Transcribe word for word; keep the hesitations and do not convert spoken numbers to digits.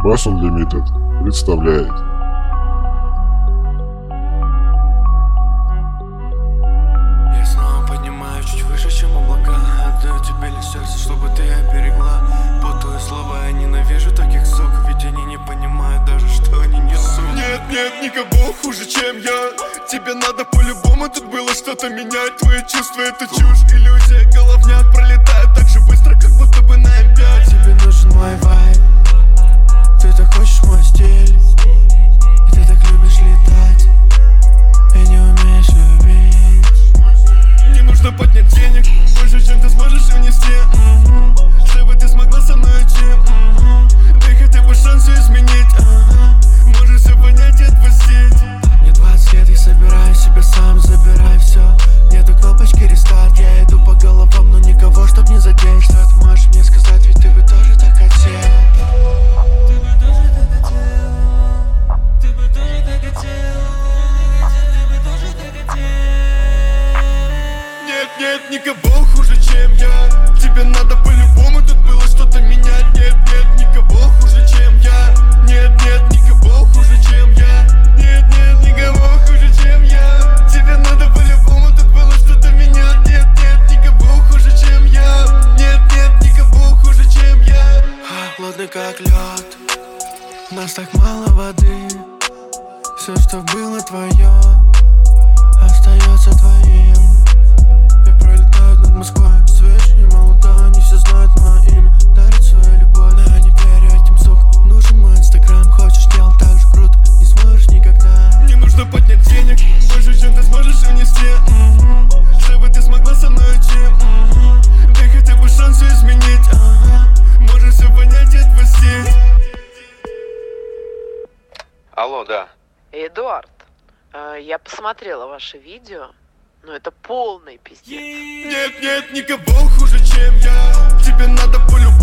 Bass Unlimited представляет. Я снова поднимаю чуть выше, чем облака. Отдаю тебе лишь сердце, чтобы ты оберегла. Путаю слова, я ненавижу таких сук, ведь они не понимают даже, что они несут. Нет, нет, никого хуже, чем я. Тебе надо по-любому тут было что-то менять. Твои чувства — это чушь, иллюзия, головняк пролетает так же быстро, как будто бы на эм пять. Тебе нужен мой вайб, ты так хочешь мой стиль, и ты так любишь летать, и не умеешь любить. Не нужно поднять денег больше, чем ты сможешь унести, mm-hmm. Чтобы ты смогла со мной уйти, mm-hmm. Дай хотя бы шанс все изменить, uh-huh. Можешь все понять и отпустить. Мне двадцать лет, я собираю себя сам, забираю все. Нету кнопочки рестарт, я иду по головам, но никого, чтоб не задеть. Что ты можешь мне сказать, ведь ты бы тоже так хотел. Ты бы тоже так хотел. Ты бы тоже так хотел. Ты бы тоже так хотел. Нет, нет, никого хуже, чем я. Тебе надо по-любому тут было что-то менять. Нет, нет, никого хуже, чем я. Нет, нет, никого хуже, чем я. Нет, нет, никого хуже, чем я. Тебе надо по-любому тут было что-то менять. Нет, нет, никого хуже, чем я. Нет, нет, никого хуже, чем я. Холодный как лед, у нас так мало воды. Все, что было твое, остается твоим. Я пролетаю над Москвой, свеж и молода. Они все знают мое имя, дарят свою любовь. Но не верю этим, сук, нужен мой инстаграм. Хочешь, делай так же круто, не сможешь никогда. Не нужно поднять денег больше, чем ты сможешь унести, mm-hmm. Чтобы ты смогла со мной уйти, mm-hmm. Дай хотя бы шанс все изменить, uh-huh. Можешь все понять и отпустить. Алло, да. Эдуард, э, я посмотрела ваше видео, но это полный пиздец. Нет, нет, никого хуже, чем я. Тебе надо по-любому